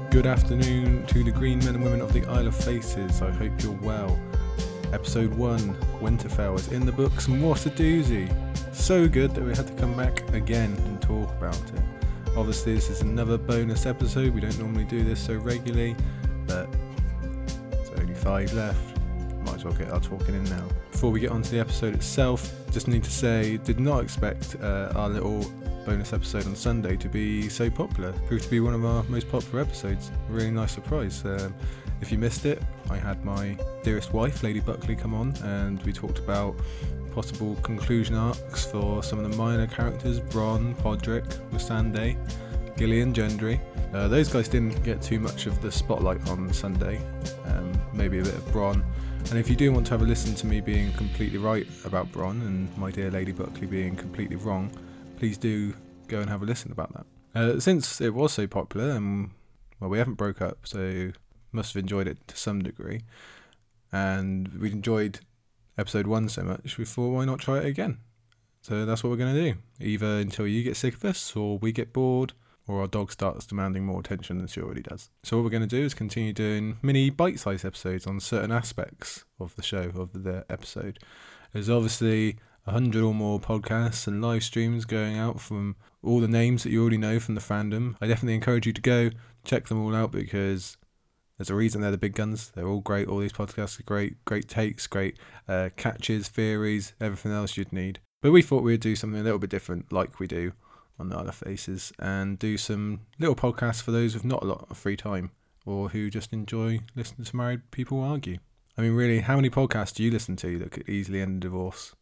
Good afternoon to the green men and women of the Isle of Faces. I hope you're well. Episode 1, Winterfell, is in the books, and what a doozy. So good that we had to come back again and talk about it. Obviously this is another bonus episode. We don't normally do this so regularly, but there's only 5 left. Might as well get our talking in now. Before we get on to the episode itself, just need to say, did not expect our little bonus episode on Sunday to be so popular. Proved to be one of our most popular episodes. A really nice surprise. If you missed it, I had my dearest wife, Lady Buckley, come on, and we talked about possible conclusion arcs for some of the minor characters: Bronn, Podrick, Missandei, Gillian, Gendry. Those guys didn't get too much of the spotlight on Sunday. Maybe a bit of Bronn. And if you do want to have a listen to me being completely right about Bronn and my dear Lady Buckley being completely wrong, please do go and have a listen about that. Since it was so popular, we haven't broke up, so must have enjoyed it to some degree. And we enjoyed episode 1 so much, we thought, why not try it again? So that's what we're going to do. Either until you get sick of us, or we get bored, or our dog starts demanding more attention than she already does. So what we're going to do is continue doing mini bite-sized episodes on certain aspects of the show, of the episode. There's obviously 100 or more podcasts and live streams going out from all the names that you already know from the fandom. I definitely encourage you to go check them all out, because there's a reason they're the big guns. They're all great. All these podcasts are great takes, great catches, theories, everything else you'd need. But we thought we'd do something a little bit different, like we do on the Isle of Faces, and do some little podcasts for those with not a lot of free time, or who just enjoy listening to married people argue. I mean, really, how many podcasts do you listen to that could easily end in divorce?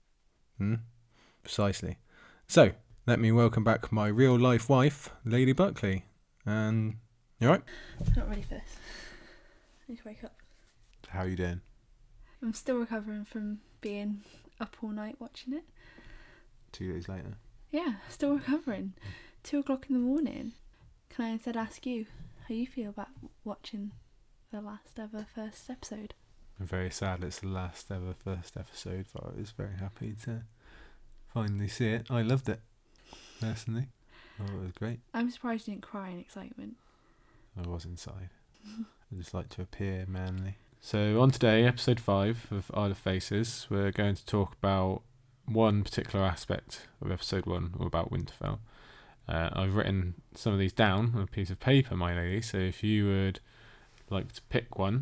Precisely. So, let me welcome back my real life wife, Lady Buckley. And you alright? I'm not ready for this. I need to wake up. How are you doing? I'm still recovering from being up all night watching it. 2 days later. Yeah, still recovering. 2 o'clock in the morning. Can I instead ask you how you feel about watching the last ever first episode? I'm very sad it's the last ever first episode, but I was very happy to finally see it. I loved it, personally. Oh, it was great. I'm surprised you didn't cry in excitement. I was inside. I just like to appear manly. So on today, episode 5 of Isle of Faces, we're going to talk about one particular aspect of episode 1, or about Winterfell. I've written some of these down on a piece of paper, my lady, so if you would like to pick one,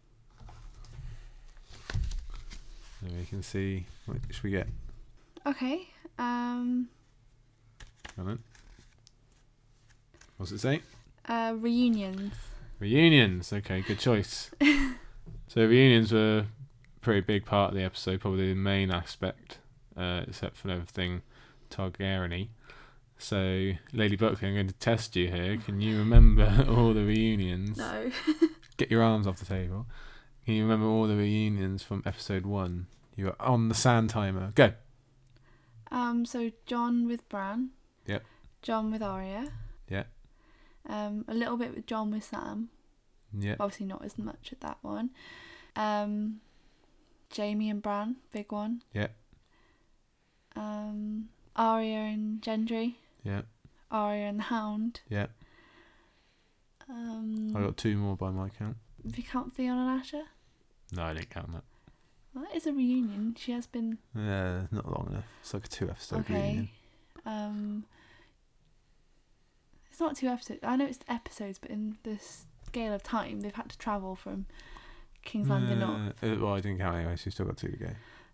so we can see which we get. Okay. Hold on. What's it say? Reunions. Reunions. Okay, good choice. So reunions were a pretty big part of the episode, probably the main aspect, except for everything Targaryen-y. So, Lady Buckley, I'm going to test you here. Can you remember all the reunions? No. Get your arms off the table. Can you remember all the reunions from episode 1? You are on the sand timer. Go. So Jon with Bran. Yep. Jon with Arya. Yep. A little bit with Jon with Sam. Yep. Obviously not as much at that one. Jaime and Bran, big one. Yep. Arya and Gendry. Yep. Arya and the Hound. Yep. I got 2 more by my count. If you count Theon and Asher. No, I didn't count that. Well, that is a reunion. She has been... Yeah, not long enough. It's like a 2-episode reunion. It's not 2 episodes. I know it's episodes, but in the scale of time, they've had to travel from King's Landing up. Well, I didn't count anyway, so you've still got 2 to go.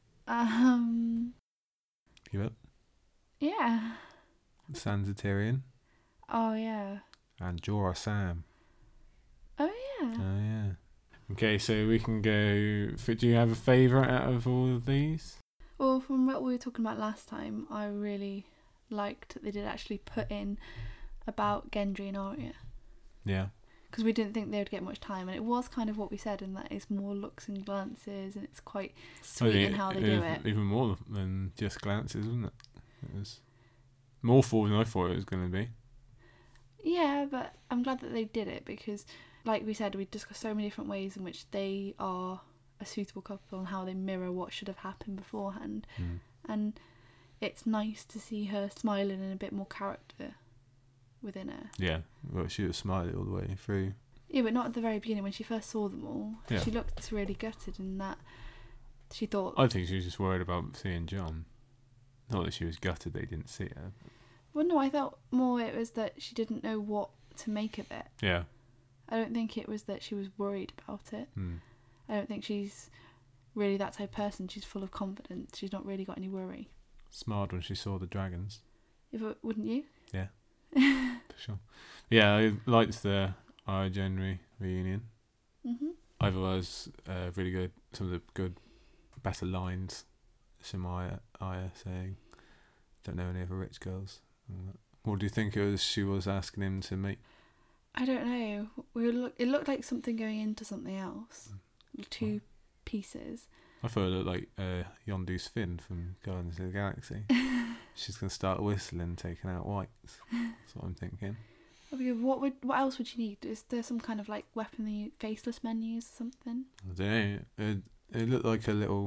Give up. Yeah. Sansa Tyrion. Oh, yeah. And Jorah Sam. Oh, yeah. Oh, yeah. Okay, so we can go... Do you have a favourite out of all of these? Well, from what we were talking about last time, I really liked that they did actually put in about Gendry and Arya. Yeah. Because we didn't think they would get much time, and it was kind of what we said, in that it's more looks and glances, and it's quite sweet in how they do it. Even more than just glances, wasn't it? It was more full than I thought it was going to be. Yeah, but I'm glad that they did it, because, like we said, we discussed so many different ways in which they are a suitable couple and how they mirror what should have happened beforehand. And it's nice to see her smiling and a bit more character within her. Yeah, well, she was smiling all the way through. Yeah, but not at the very beginning when she first saw them all. Yeah. She looked really gutted in that she thought... I think she was just worried about seeing John. Not that she was gutted they didn't see her. Well, no, I felt more it was that she didn't know what to make of it. Yeah. I don't think it was that she was worried about it. I don't think she's really that type of person. She's full of confidence. She's not really got any worry. Smiled when she saw the dragons. Wouldn't you? Yeah. For sure. Yeah, I liked the Aya Gendry reunion. I thought it was really good. Some of the good, better lines. Aya saying, "Don't know any other rich girls." What do you think it was she was asking him to make? I don't know. It looked like something going into something else. Two pieces. I thought it looked like Yondu's Finn from Guardians of the Galaxy. She's going to start whistling, taking out whites. That's what I'm thinking. What else would you need? Is there some kind of like weapon that faceless men use or something? I don't know. It looked like a little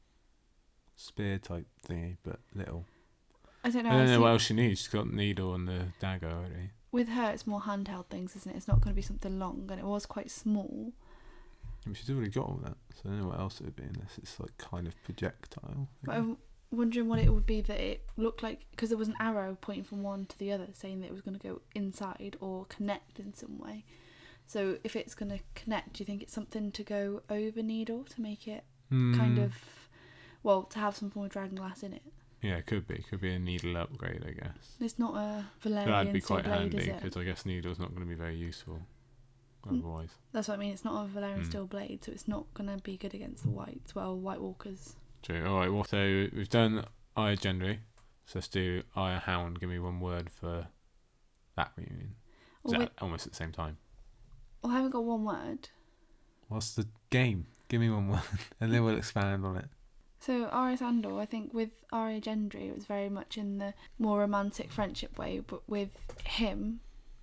spear type thingy, but little. I don't know. I don't know what else she needs. She's got the needle and the dagger already. With her, it's more handheld things, isn't it? It's not going to be something long, and it was quite small. She's already got all that, so I don't know what else it would be unless it's like kind of projectile. But I'm wondering what it would be that it looked like, because there was an arrow pointing from one to the other saying that it was going to go inside or connect in some way. So if it's going to connect, do you think it's something to go over Needle to make it kind of, well, to have some form of dragon glass in it? Yeah, it could be. Could be a needle upgrade, I guess. It's not a Valerian That'd be steel quite blade, handy, is it? because I guess needle's not going to be very useful otherwise. That's what I mean. It's not a Valerian steel blade, so it's not going to be good against the Whites. Well, White Walkers. True. Alright, well, so we've done Aya Gendry. So let's do Aya Hound. Give me one word for that reunion. Almost at the same time? Well, I haven't got one word. What's the game? Give me one word, and then we'll expand on it. So Arya Sandor, I think with Arya Gendry, it was very much in the more romantic friendship way, but with him,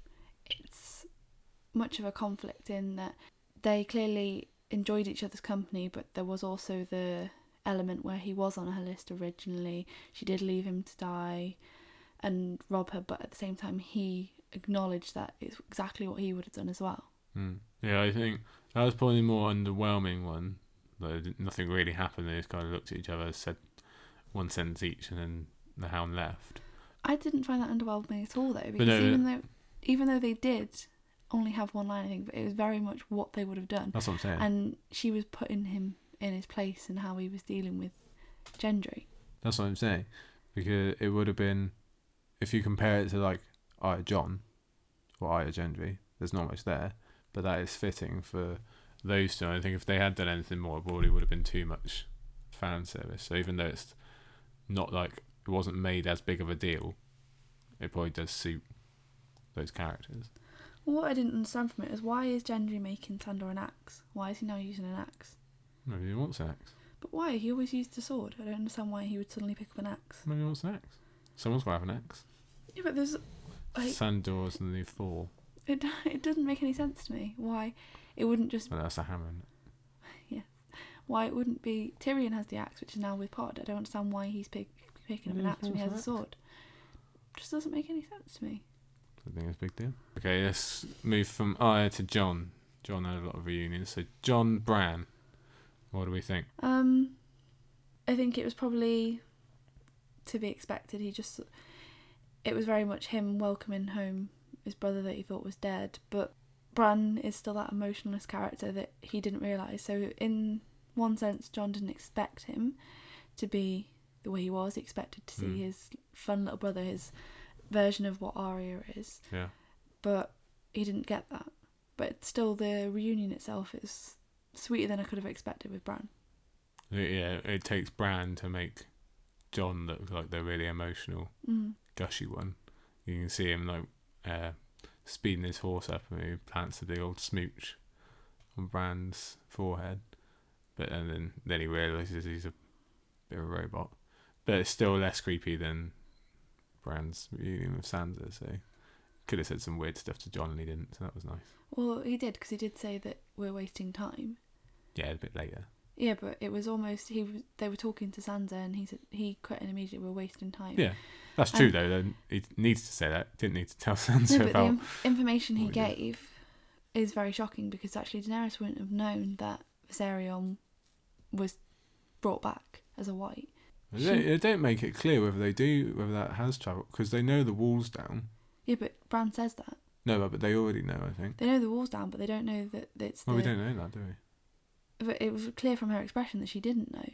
it's much of a conflict in that they clearly enjoyed each other's company, but there was also the element where he was on her list originally. She did leave him to die and rob her, but at the same time he acknowledged that it's exactly what he would have done as well. Yeah, I think that was probably the more underwhelming one. Nothing really happened. They just kind of looked at each other, said one sentence each, and then the Hound left. I didn't find that underwhelming at all, though, because even though they did only have one line, I think, but it was very much what they would have done. That's what I'm saying. And she was putting him in his place and how he was dealing with Gendry. That's what I'm saying, because it would have been, if you compare it to like Aya Jon or Aya Gendry, there's not much there, but that is fitting for those two. I think if they had done anything more, it probably would have been too much fan service. So even though it's not like it wasn't made as big of a deal, it probably does suit those characters. What I didn't understand from it is, why is Gendry making Sandor an axe? Why is he now using an axe? Maybe he wants an axe. But why? He always used a sword. I don't understand why he would suddenly pick up an axe. Maybe he wants an axe. Someone's got to have an axe. Yeah, but there's like, Sandor's the new Thor. It doesn't make any sense to me. Why it wouldn't just... Well, that's a hammer, isn't it? Yeah. Why it wouldn't be... Tyrion has the axe, which is now with Pod. I don't understand why he's picking up an axe when he has a sword. Just doesn't make any sense to me. I think it's a big deal. Okay, let's move from Aya to Jon. Jon had a lot of reunions. So Jon Bran, what do we think? I think it was probably to be expected. It was very much him welcoming home his brother that he thought was dead, but Bran is still that emotionless character that he didn't realise. So in one sense, Jon didn't expect him to be the way he was. He expected to see his fun little brother, his version of what Arya is. Yeah. But he didn't get that. But still, the reunion itself is sweeter than I could have expected with Bran. Yeah, it takes Bran to make Jon look like the really emotional, gushy one. You can see him like speeding his horse up, and he plants a big old smooch on Bran's forehead. But and then he realises he's a bit of a robot. But it's still less creepy than Bran's reunion with Sansa, so could have said some weird stuff to Jon and he didn't, so that was nice. Well, he did, because he did say that we're wasting time. Yeah, a bit later. Yeah, but it was almost they were talking to Sansa and he quit and immediately we're wasting time. Yeah, that's true though. Then he needs to say that. Didn't need to tell Sansa no, but about the information he gave is very shocking, because actually Daenerys wouldn't have known that Viserion was brought back as a white. They don't make it clear whether that has travelled, because they know the wall's down. Yeah, but Bran says that. No, but they already know, I think. They know the wall's down, but they don't know that it's Well, we don't know that, do we? But it was clear from her expression that she didn't know.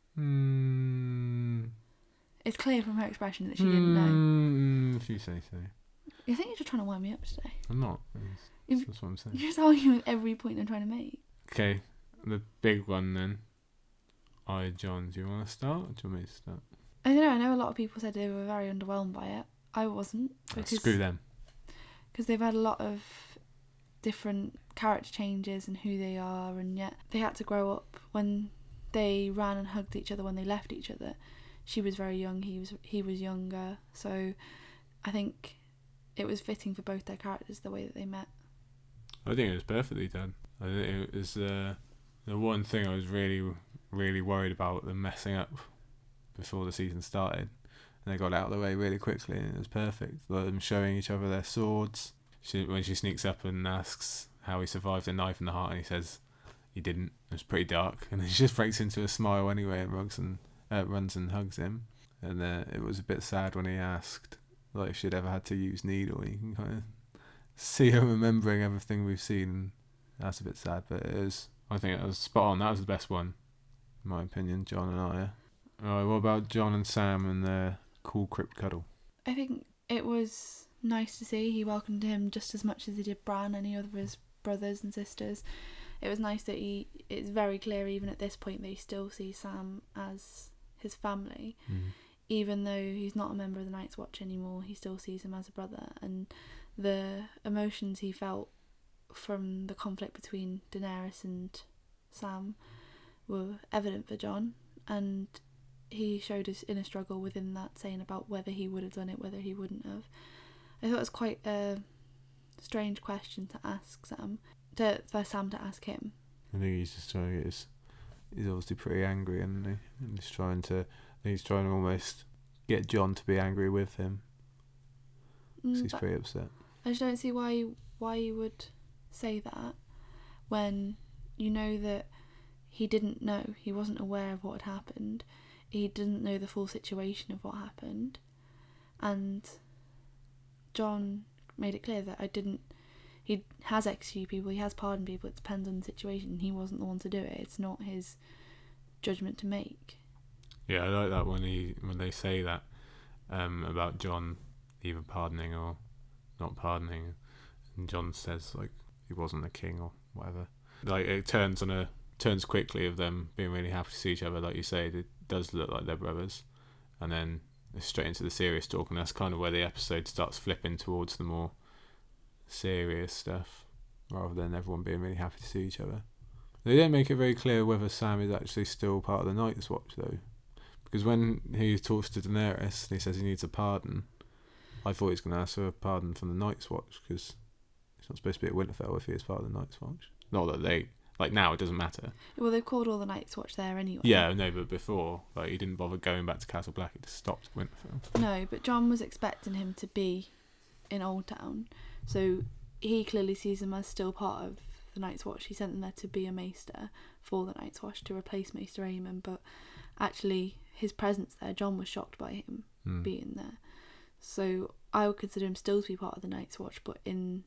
It's clear from her expression that she didn't know. If you say so. I think you're just trying to wind me up today. I'm not. That's what I'm saying. You're just arguing with every point I'm trying to make. Okay, the big one then. Jon, do you want to start, or do you want me to start? I don't know. I know a lot of people said they were very underwhelmed by it. I wasn't. Screw them. Because they've had a lot of different character changes and who they are, and yet they had to grow up. When they ran and hugged each other when they left each other, she was very young, he was younger. So I think it was fitting for both their characters the way that they met. I think it was perfectly done. I think it was the one thing I was really, really worried about them messing up before the season started. And they got out of the way really quickly, and it was perfect. Like them showing each other their swords. When she sneaks up and asks how he survived a knife in the heart, and he says he didn't. It was pretty dark. And then she just breaks into a smile anyway and runs and hugs him. And it was a bit sad when he asked like if she'd ever had to use needle. You can kind of see her remembering everything we've seen. That's a bit sad, but I think it was spot on. That was the best one, in my opinion, Jon and Arya. Alright, what about Jon and Sam and their cool crypt cuddle? I think it was nice to see. He welcomed him just as much as he did Bran, any other of his brothers and sisters. It was nice that it's very clear even at this point that he still sees Sam as his family. Even though he's not a member of the Night's Watch anymore, he still sees him as a brother. And the emotions he felt from the conflict between Daenerys and Sam were evident for Jon, and he showed his inner struggle within that, saying about whether he would have done it, whether he wouldn't have. I thought it was quite a strange question to ask Sam, for Sam to ask him. I think he's just trying to get he's obviously pretty angry, isn't he? And he's trying to almost get Jon to be angry with him. Because he's pretty upset. I just don't see why you would say that when you know that he didn't know, he wasn't aware of what had happened, he didn't know the full situation of what happened, and Jon made it clear that he has executed people, he has pardoned people, it depends on the situation, he wasn't the one to do it, it's not his judgment to make. Yeah, I like that when they say that about Jon either pardoning or not pardoning, and Jon says like he wasn't a king or whatever. Like it turns quickly of them being really happy to see each other. Like you say, it does look like they're brothers, and then it's straight into the serious talk, and that's kind of where the episode starts flipping towards the more serious stuff, rather than everyone being really happy to see each other. They don't make it very clear whether Sam is actually still part of the Night's Watch though, because when he talks to Daenerys and he says he needs a pardon, I thought he was going to ask for a pardon from the Night's Watch, because he's not supposed to be at Winterfell if he is part of the Night's Watch. Not that they, like now it doesn't matter. Well, they've called all the Night's Watch there anyway. Yeah, no, but before, like he didn't bother going back to Castle Black, he just stopped at Winterfell. No, but Jon was expecting him to be in Old Town, so he clearly sees him as still part of the Night's Watch. He sent them there to be a maester for the Night's Watch, to replace Maester Aemon, but actually his presence there, Jon was shocked by him being there. So I would consider him still to be part of the Night's Watch, but in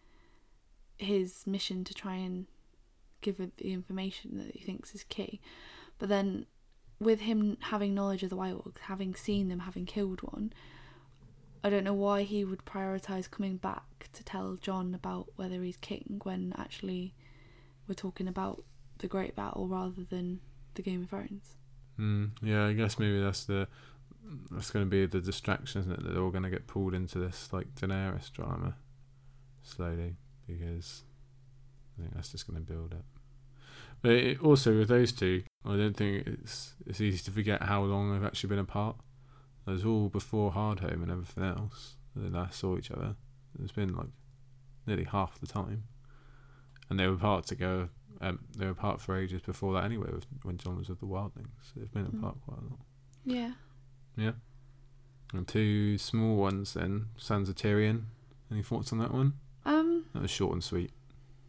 his mission to try and give her the information that he thinks is key. But then with him having knowledge of the White Walkers, having seen them, having killed one, I don't know why he would prioritise coming back to tell Jon about whether he's king, when actually we're talking about the Great Battle rather than the Game of Thrones. Yeah, I guess maybe that's going to be the distraction, isn't it? That they're all going to get pulled into this like Daenerys drama slowly, because I think that's just going to build up. But also with those two, I don't think it's easy to forget how long they've actually been apart. It was all before Hardhome and everything else that they last saw each other. It's been like nearly half the time, and they were apart they were apart for ages before that anyway. When Jon was with the Wildlings, so they've been apart quite a lot. Yeah. Yeah. And two small ones then. Sansa Tyrion. Any thoughts on that one? That was short and sweet.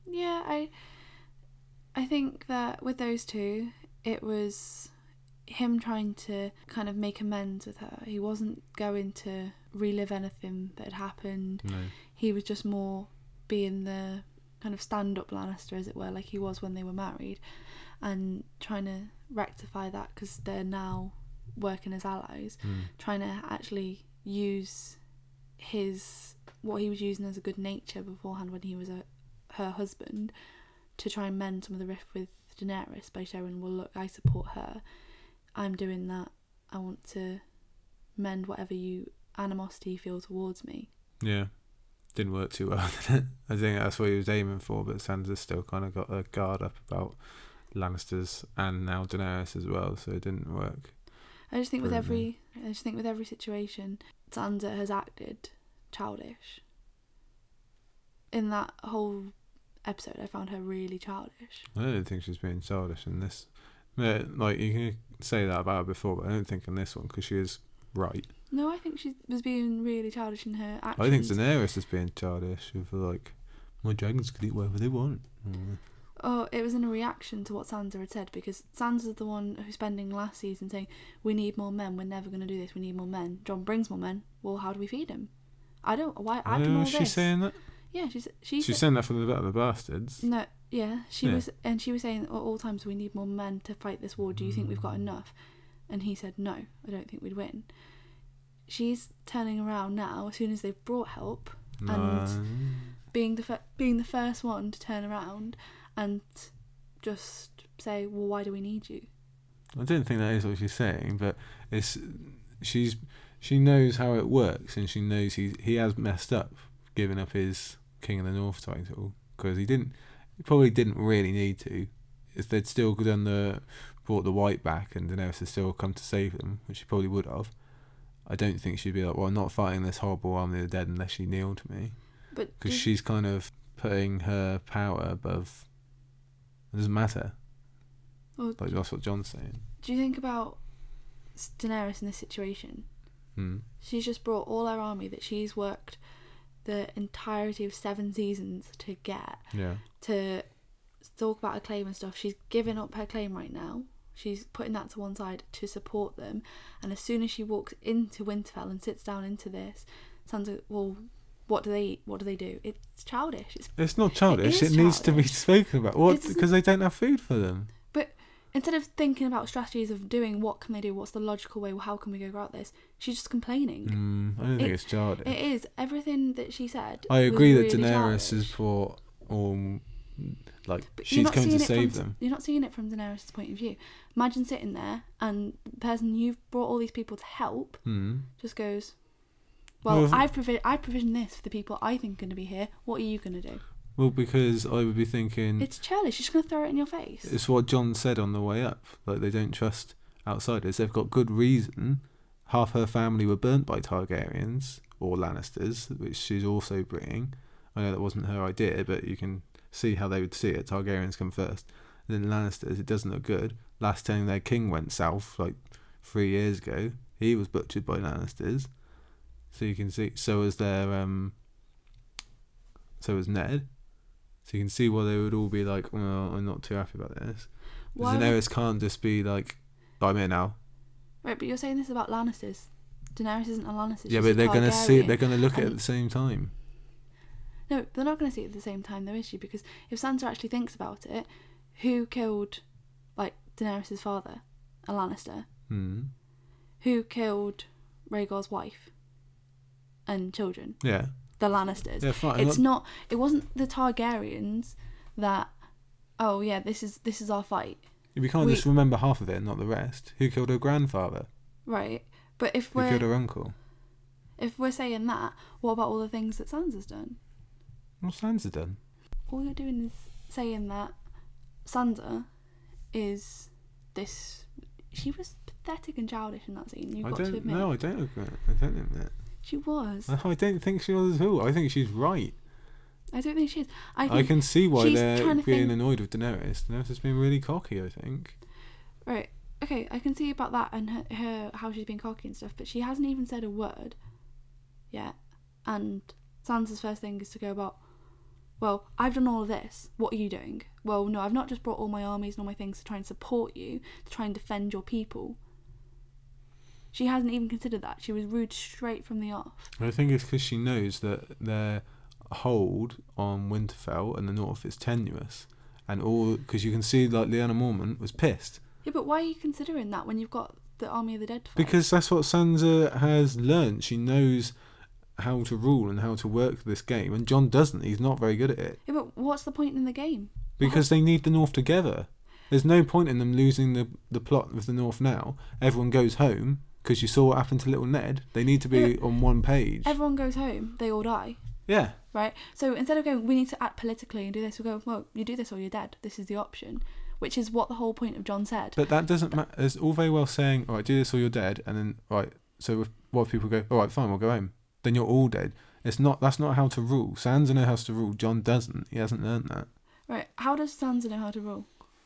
Yeah, I think that with those two, it was him trying to kind of make amends with her. He wasn't going to relive anything that had happened. No. He was just more being the kind of stand-up Lannister, as it were, like he was when they were married, and trying to rectify that because they're now working as allies, trying to actually use what he was using as a good nature beforehand when he was her husband, to try and mend some of the rift with Daenerys by showing, well, look, I support her, I'm doing that, I want to mend whatever animosity you feel towards me. Yeah, didn't work too well, did it? I think that's what he was aiming for, but Sansa still kind of got a guard up about Lannisters and now Daenerys as well, so it didn't work. I just think with every situation, Sansa has acted childish. In that whole episode, I found her really childish. I don't think she's being childish in this. Yeah, like, you can say that about her before, but I don't think in this one, because she is right. No, I think she was being really childish in her actions. I think Daenerys is being childish with, like, my dragons can eat whatever they want. Oh, it was in a reaction to what Sansa had said, because Sansa's the one who's spending last season saying, we need more men, we're never going to do this, we need more men. Jon brings more men, well, how do we feed him? I've done all this. She's saying that? Yeah, she's saying that for the better of the bastards. No, yeah, she was saying at all times, we need more men to fight this war, do you think we've got enough? And he said, no, I don't think we'd win. She's turning around now as soon as they've brought help, and being the first one to turn around and just say, well, why do we need you? I don't think that is what she's saying, but she knows how it works, and she knows he has messed up giving up his King of the North title, because he probably didn't really need to. If they'd still brought the White back and Daenerys had still come to save them, which she probably would have, I don't think she'd be like, well, I'm not fighting this horrible army of the dead unless you kneel to me. Because she's kind of putting her power above. It doesn't matter. Well, like, that's what Jon's saying. Do you think about Daenerys in this situation? She's just brought all her army that she's worked the entirety of 7 seasons to get. Yeah. To talk about her claim and stuff. She's giving up her claim right now. She's putting that to one side to support them. And as soon as she walks into Winterfell and sits down into this, Sansa, well, what do they eat? What do they do? It's childish. It's not childish. It needs to be spoken about. What? Because they don't have food for them. But instead of thinking about strategies of doing what can they do, what's the logical way, well, how can we go about this, she's just complaining. I don't think it's childish. It is. Everything that she said. I agree that really Daenerys has brought she's going to save them. You're not seeing it from Daenerys' point of view. Imagine sitting there and the person you've brought all these people to help just goes, well, I've provisioned this for the people I think are going to be here. What are you going to do? Well, because I would be thinking... It's childish. She's going to throw it in your face. It's what Jon said on the way up. Like, they don't trust outsiders. They've got good reason. Half her family were burnt by Targaryens, or Lannisters, which she's also bringing. I know that wasn't her idea, but you can see how they would see it. Targaryens come first. And then Lannisters, it doesn't look good. Last time their king went south, 3 years ago, he was butchered by Lannisters. So you can see, so was Ned. So you can see why they would all be like, well, I'm not too happy about this. Daenerys can't just be like, I'm here now. Right, but you're saying this about Lannisters. Daenerys isn't a Lannister. Yeah, but they're going to see it. They're going to look at it at the same time. No, they're not going to see it at the same time, though, is she? Because if Sansa actually thinks about it, who killed, Daenerys' father? A Lannister. Who killed Rhaegar's wife and children? Yeah. The Lannisters. Yeah, fine. It wasn't the Targaryens that, oh yeah, this is our fight. We can't just remember half of it and not the rest. Who killed her grandfather? Right. But who killed her uncle? If we're saying that, what about all the things that Sansa's done? What's Sansa done? All you're doing is saying that Sansa is this... She was pathetic and childish in that scene. You've got to admit. No, I don't agree. I don't admit. She was. I don't think she was at all. I think she's right. I don't think she is. I can see why they're being annoyed with Daenerys. Daenerys has been really cocky, I think. Right. Okay, I can see about that and her how she's been cocky and stuff, but she hasn't even said a word yet. And Sansa's first thing is to go about, well, I've done all of this. What are you doing? Well, no, I've not just brought all my armies and all my things to try and support you, to try and defend your people. She hasn't even considered that. She was rude straight from the off. I think it's because she knows that their hold on Winterfell and the North is tenuous. And all, because you can see, like, Lyanna Mormont was pissed. Yeah, but why are you considering that when you've got the Army of the Dead to fight? Because that's what Sansa has learned. She knows how to rule and how to work this game, and Jon doesn't. He's not very good at it. Yeah, but what's the point in the game? Because they need the North together. There's no point in them losing the plot with the North now. Everyone goes home, because you saw what happened to little Ned. They need to be on one page. Everyone goes home, they all die. Yeah. Right? So instead of going, we need to act politically and do this, we go, well, you do this or you're dead. This is the option. Which is what the whole point of Jon said. But that doesn't matter. It's all very well saying, all right, do this or you're dead, and then, right, so what if people go, all right, fine, we'll go home. Then you're all dead. That's not how to rule. Sansa knows how to rule. Jon doesn't. He hasn't learned that. Right. How does Sansa know how to rule?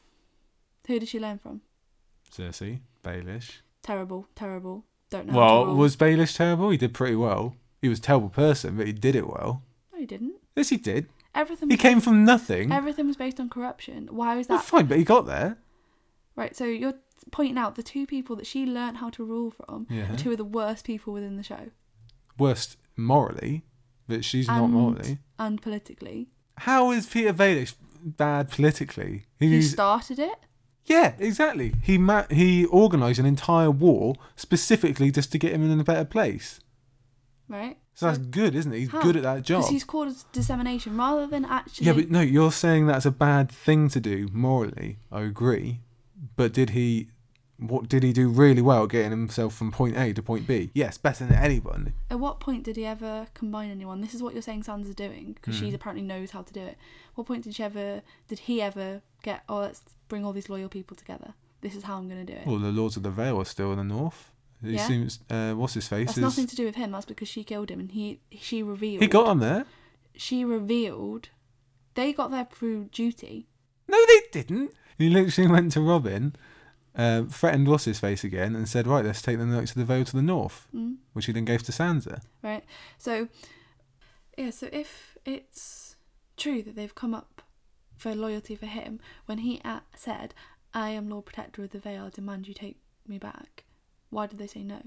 Who did she learn from? Cersei, Baelish. Terrible. Don't know how to rule. Was Baelish terrible? He did pretty well. He was a terrible person, but he did it well. No, he didn't. Yes, he did. He came from nothing. Everything was based on corruption. Why was that? Well, fine, but he got there. Right, so you're pointing out the two people that she learnt how to rule from are two of the worst people within the show. Worst morally, but she's not morally. And politically. How is Peter Baelish bad politically? He started it? Yeah, exactly. He organised an entire war specifically just to get him in a better place. Right. So that's good, isn't it? He's good at that job. Because he's called dissemination rather than actually... Yeah, but no, you're saying that's a bad thing to do morally. I agree. But did he do really well getting himself from point A to point B? Yes, better than anyone. At what point did he ever combine anyone? This is what you're saying Sansa's doing, because she apparently knows how to do it. What point did he ever get, let's bring all these loyal people together. This is how I'm going to do it. Well, the Lords of the Vale are still in the North. He seems, what's his face? That's nothing to do with him. That's because she killed him, and she revealed. He got him there. She revealed they got there through duty. No, they didn't. He literally went to Robin, threatened what's his face again, and said, "Right, let's take the Knights of the Vale to the North," which he then gave to Sansa. Right. So, yeah. So if it's true that they've come up for loyalty for him, when he said, "I am Lord Protector of the Vale, I demand you take me back," why did they say no?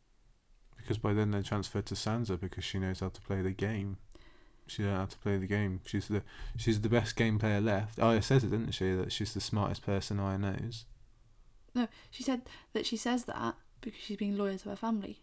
Because by then they transferred to Sansa because she knows how to play the game. She knows how to play the game. She's the best game player left. Arya says it, didn't she? That she's the smartest person Arya knows. No, she said that she says that because she's being loyal to her family.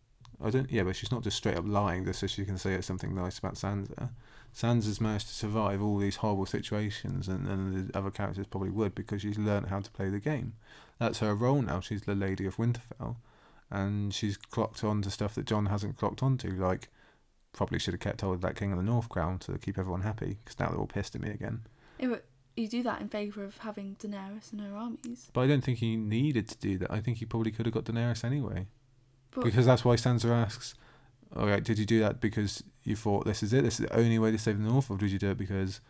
Yeah, but she's not just straight up lying just so she can say something nice about Sansa. Sansa's managed to survive all these horrible situations, and the other characters probably would because she's learned how to play the game. That's her role now. She's the Lady of Winterfell, and she's clocked on to stuff that Jon hasn't clocked onto, like probably should have kept hold of that King of the North crown to keep everyone happy, because now they're all pissed at me again. Yeah, but you do that in favour of having Daenerys and her armies. But I don't think he needed to do that. I think he probably could have got Daenerys anyway. Because that's why Sansa asks, alright, did you do that because you thought this is the only way to save the North, or did you do it because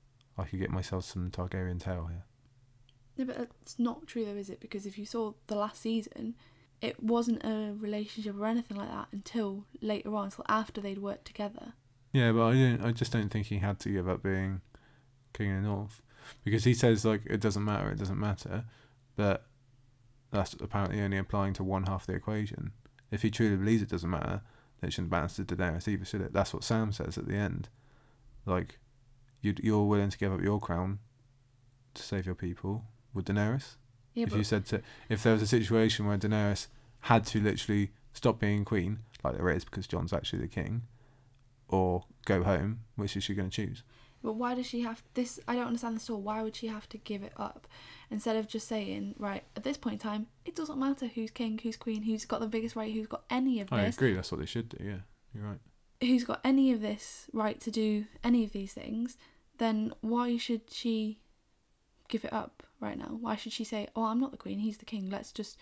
I could get myself some Targaryen tail here? No, but that's not true though, is it? Because if you saw the last season, it wasn't a relationship or anything like that until later on, until after they'd worked together. Yeah, but I just don't think he had to give up being King of the North. Because he says, like, it doesn't matter, but that's apparently only applying to one half of the equation. If he truly believes it doesn't matter, then it shouldn't balance to Daenerys either, should it? That's what Sam says at the end. Like, you're willing to give up your crown to save your people with Daenerys? Yeah, if there was a situation where Daenerys had to literally stop being queen, like there is because Jon's actually the king, or go home, which is she going to choose? But why does she have this? I don't understand this at all. Why would she have to give it up instead of just saying, right, at this point in time, it doesn't matter who's king, who's queen, who's got the biggest right, who's got any of this. I agree, that's what they should do, yeah, you're right. Who's got any of this right to do any of these things, then why should she give it up right now? Why should she say, oh, I'm not the queen, he's the king, let's just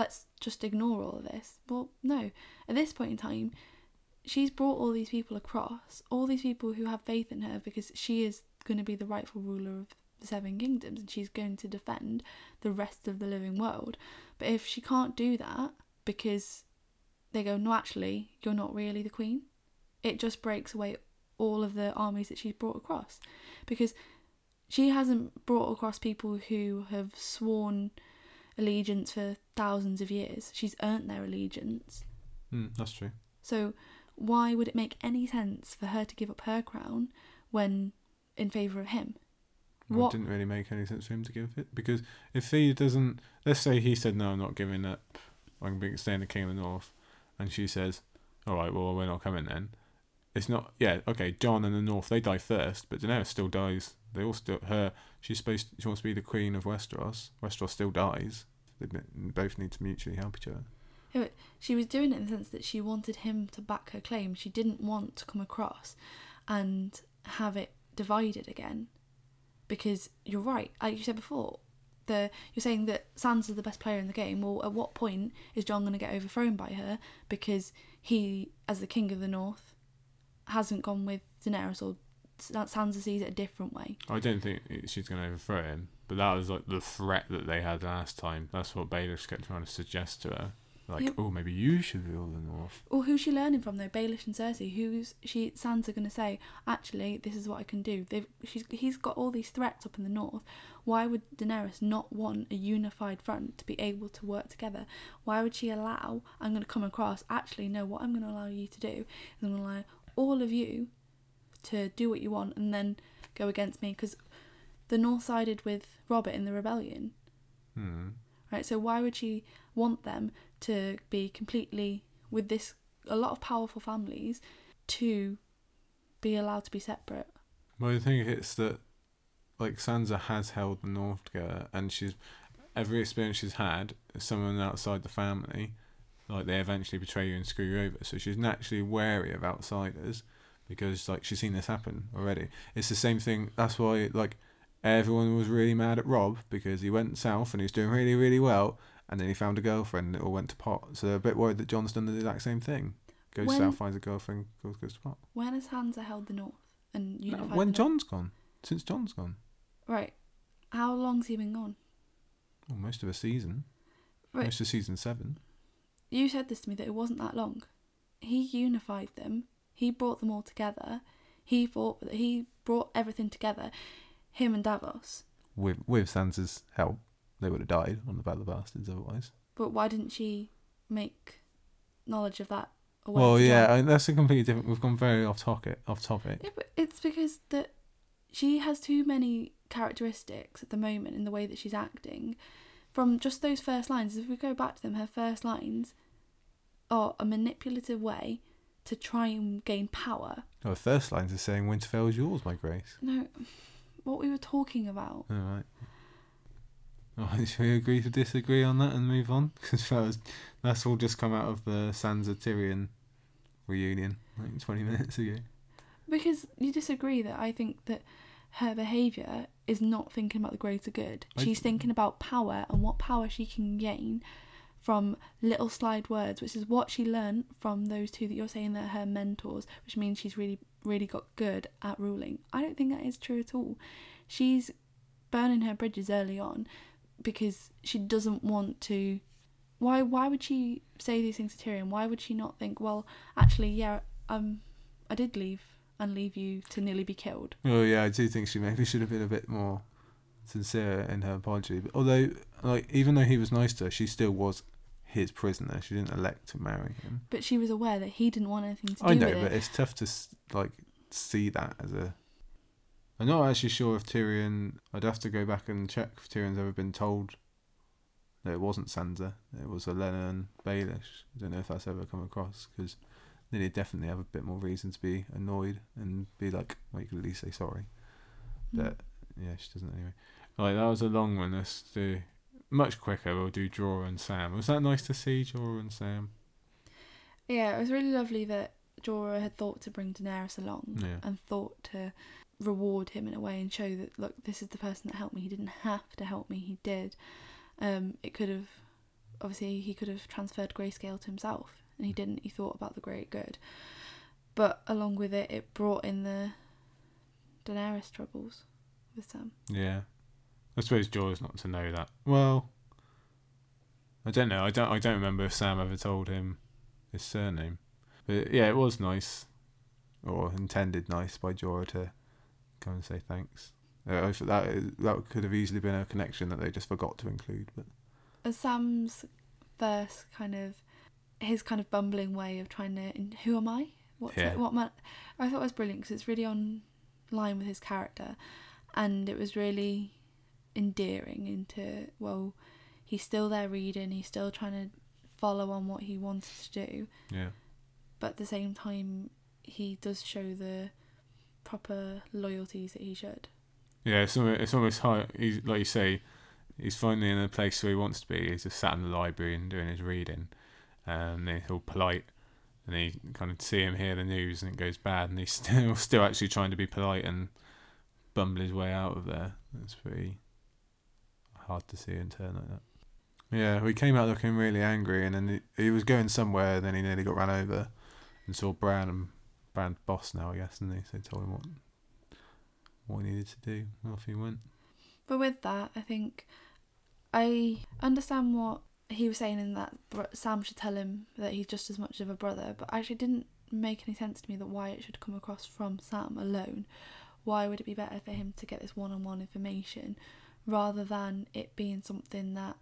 ignore all of this? Well, no. At this point in time, she's brought all these people across, all these people who have faith in her, because she is going to be the rightful ruler of the Seven Kingdoms and she's going to defend the rest of the living world. But if she can't do that because they go, no, actually, you're not really the queen, it just breaks away all of the armies that she's brought across, because she hasn't brought across people who have sworn allegiance for thousands of years. She's earned their allegiance. That's true. So why would it make any sense for her to give up her crown when in favour of him? Well, it didn't really make any sense for him to give it, because if he doesn't, let's say he said, no, I'm not giving up, I'm staying the King of the North, and she says, all right, well, we're not coming then. It's not, okay, Jon and the North, they die first, but Daenerys still dies. They all still, she wants to be the Queen of Westeros. Westeros still dies. They both need to mutually help each other. Yeah, but she was doing it in the sense that she wanted him to back her claim. She didn't want to come across and have it divided again. Because you're right, like you said before, you're saying that Sansa's the best player in the game. Well, at what point is Jon going to get overthrown by her because he, as the King of the North, hasn't gone with Daenerys, or Sansa sees it a different way? I don't think she's going to overthrow him, but that was like the threat that they had last time. That's what Baelish kept trying to suggest to her. Like, oh, maybe you should rule the North. Or who's she learning from though? Baelish and Cersei. Sansa going to say, actually, this is what I can do? He's got all these threats up in the North. Why would Daenerys not want a unified front to be able to work together? Why would she allow, I'm going to come across, actually, no, what I'm going to allow you to do is I'm going to allow all of you to do what you want and then go against me? Because the North sided with Robert in the rebellion. Right, so why would she want them to be completely, with this, a lot of powerful families, to be allowed to be separate? Well, I think it's that, like, Sansa has held the North together, and every experience she's had, someone outside the family, like, they eventually betray you and screw you over. So she's naturally wary of outsiders, because, like, she's seen this happen already. It's the same thing. That's why, like, everyone was really mad at Robb, because he went south and he was doing really, really well, and then he found a girlfriend and it all went to pot. So they're a bit worried that Jon's done the exact same thing. Goes south, finds a girlfriend, goes to pot. When has Sansa held the North and unified? When Jon's gone. Since Jon's gone. Right. How long's he been gone? Well, most of a season. Right. Most of season 7. You said this to me, that it wasn't that long. He unified them. He brought them all together. He brought everything together. Him and Davos. With Sansa's help, they would have died on the Battle of Bastards otherwise. But why didn't she make knowledge of that aware? Well, yeah, that's a completely different. We've gone very off topic. Yeah, but it's because that she has too many characteristics at the moment in the way that she's acting. From just those first lines, if we go back to them, her first lines are a manipulative way to try and gain power. Oh, the first lines are saying, Winterfell is yours, my grace. No, what we were talking about. All right. Should we agree to disagree on that and move on? Because that's all just come out of the Sansa Tyrion reunion, like 20 minutes ago. Because you disagree that I think that her behaviour is not thinking about the greater good. She's thinking about power and what power she can gain from little slide words, which is what she learned from those two that you're saying that are her mentors, which means she's really, really got good at ruling. I don't think that is true at all. She's burning her bridges early on because she doesn't want to. Why would she say these things to Tyrion? Why would she not think, well, actually, I did leave and leave you to nearly be killed? Well, yeah, I do think she maybe should have been a bit more sincere in her apology. But although, like, even though he was nice to her, she still was his prisoner. She didn't elect to marry him. But she was aware that he didn't want anything to do with it. I know, but it's tough to see that as a. I'm not actually sure if Tyrion. I'd have to go back and check if Tyrion's ever been told that it wasn't Sansa. It was Olenna and Baelish. I don't know if that's ever come across, because then he'd definitely have a bit more reason to be annoyed and be like, well, you could at least say sorry. But yeah, she doesn't anyway. Like, that was a long one. Let's do much quicker. We'll do Jorah and Sam. Was that nice to see Jorah and Sam? Yeah, it was really lovely that Jorah had thought to bring Daenerys along and thought to reward him in a way and show that, look, this is the person that helped me. He didn't have to help me. He did. It could have, obviously, he could have transferred Grayscale to himself, and he didn't. He thought about the great good. But along with it, it brought in the Daenerys troubles with Sam. Yeah. I suppose Jorah's not to know that. Well, I don't know. I don't remember if Sam ever told him his surname. But yeah, it was nice or intended nice by Jorah to come and say thanks. That could have easily been a connection that they just forgot to include. But as Sam's first his kind of bumbling way of trying to, who am I? What man? I thought it was brilliant because it's really on line with his character, and it was really endearing into, well, he's still there reading, he's still trying to follow on what he wanted to do. Yeah. But at the same time, he does show the proper loyalties that he should. Yeah, it's almost high. He's, like you say, he's finally in a place where he wants to be. He's just sat in the library and doing his reading, and he's all polite. And he kind of see him hear the news, and it goes bad, and he's still actually trying to be polite and bumble his way out of there. It's pretty hard to see in turn like that. Yeah, we came out looking really angry, and then he was going somewhere, and then he nearly got ran over, and saw Bran's boss now, I guess, and they told him what he needed to do. Off he went. But with that, I think I understand what he was saying in that Sam should tell him that he's just as much of a brother, but actually didn't make any sense to me that why it should come across from Sam alone. Why would it be better for him to get this one-on-one information rather than it being something that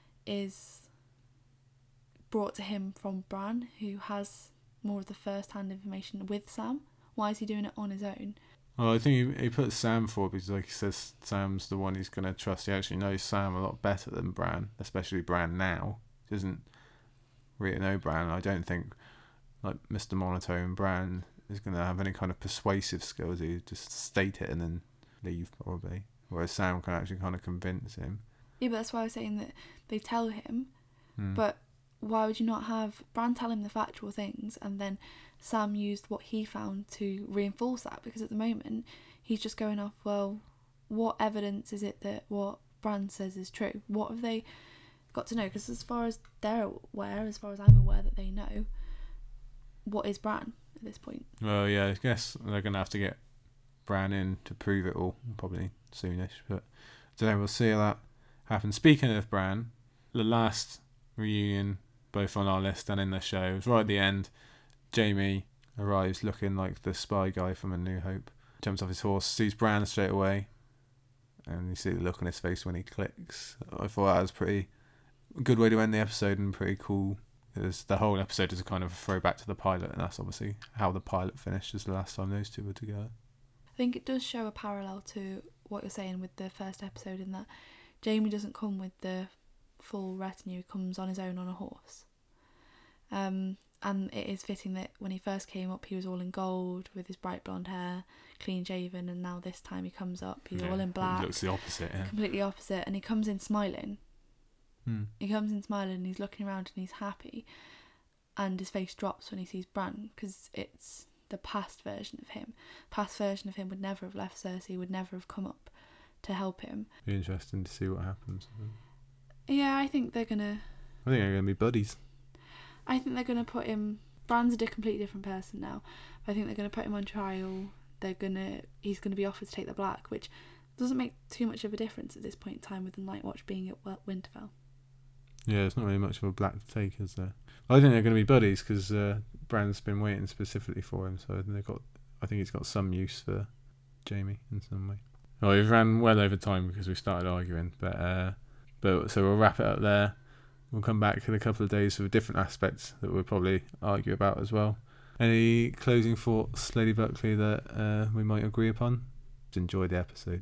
is brought to him from Bran, who has more of the first-hand information with Sam? Why is he doing it on his own? Well, I think he put Sam forward because, like he says, Sam's the one he's going to trust. He actually knows Sam a lot better than Bran, especially Bran now. He doesn't really know Bran. I don't think, like Mr. Monotone, Bran is going to have any kind of persuasive skills. He just state it and then leave, probably. Whereas Sam can actually kind of convince him. Yeah, but that's why I was saying that they tell him, but why would you not have Bran tell him the factual things and then Sam used what he found to reinforce that? Because at the moment he's just going off, well, what evidence is it that what Bran says is true? What have they got to know? Because as far as they're aware, as far as I'm aware that they know, what is Bran at this point? Well, yeah, I guess they're going to have to get Bran in to prove it all, probably soonish, but I don't know, we'll see how that happens. Speaking of Bran, the last reunion, both on our list and in the show, was right at the end. Jaime arrives looking like the spy guy from A New Hope, jumps off his horse, sees Bran straight away, and you see the look on his face when he clicks. I thought that was pretty good way to end the episode, and pretty cool, because the whole episode is a kind of a throwback to the pilot, and that's obviously how the pilot finished, was the last time those two were together. I think it does show a parallel to what you're saying with the first episode, in that Jaime doesn't come with the full retinue, he comes on his own on a horse. And it is fitting that when he first came up he was all in gold with his bright blonde hair, clean shaven, and now this time he comes up, he's all in black. It looks the opposite, yeah. Completely opposite, and he comes in smiling. He comes in smiling and he's looking around and he's happy, and his face drops when he sees Bran, because it's the past version of him. Past version of him would never have left Cersei, would never have come up to help him. Be interesting to see what happens. Yeah, I think they're gonna be buddies. I think they're gonna put him. Bran's a completely different person now. I think they're gonna put him on trial. He's gonna be offered to take the Black, which doesn't make too much of a difference at this point in time with the Night Watch being at Winterfell. Yeah, it's not really much of a Black to take, is there? I think they're going to be buddies because Bran's been waiting specifically for him, so I think he's got some use for Jaime in some way. Well, we've ran well over time because we started arguing, but so we'll wrap it up there. We'll come back in a couple of days with different aspects that we'll probably argue about as well. Any closing thoughts, Lady Buckley, that we might agree upon? Just enjoy the episode.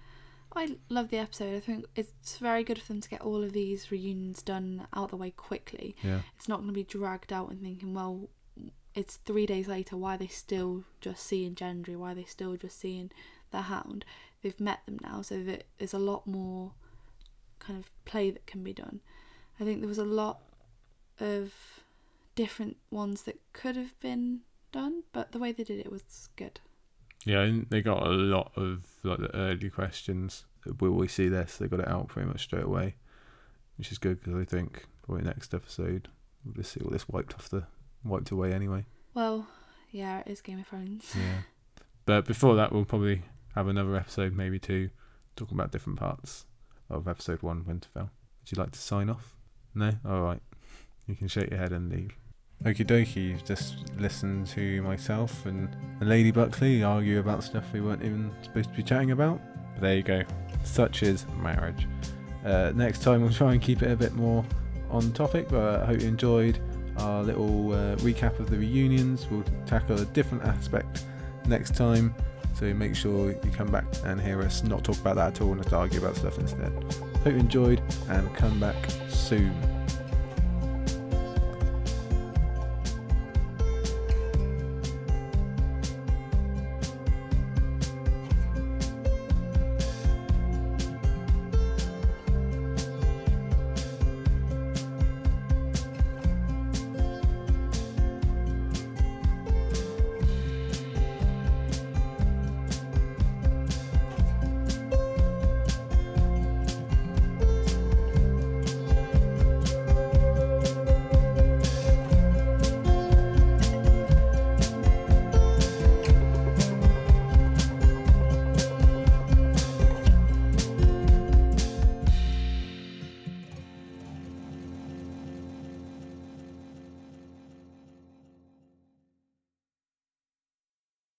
I love the episode. I think it's very good for them to get all of these reunions done out the way quickly. Yeah. It's not going to be dragged out and thinking, well, it's 3 days later, why are they still just seeing Gendry? Why are they still just seeing the Hound? They've met them now, so that there's a lot more kind of play that can be done. I think there was a lot of different ones that could have been done, but the way they did it was good. Yeah, and they got a lot of like the early questions. Will we see this? They got it out pretty much straight away, which is good because I think probably next episode we'll just see all this wiped away anyway. Well, yeah, it is Game of Thrones. Yeah, but before that we'll probably have another episode, maybe two, talking about different parts of episode 1, Winterfell. Would you like to sign off? No? All right. You can shake your head and leave. Okie dokie, you've just listened to myself and Lady Buckley argue about stuff we weren't even supposed to be chatting about. But there you go. Such is marriage. Next time we'll try and keep it a bit more on topic, but I hope you enjoyed our little recap of the reunions. We'll tackle a different aspect next time, so make sure you come back and hear us not talk about that at all and just argue about stuff instead. Hope you enjoyed and come back soon.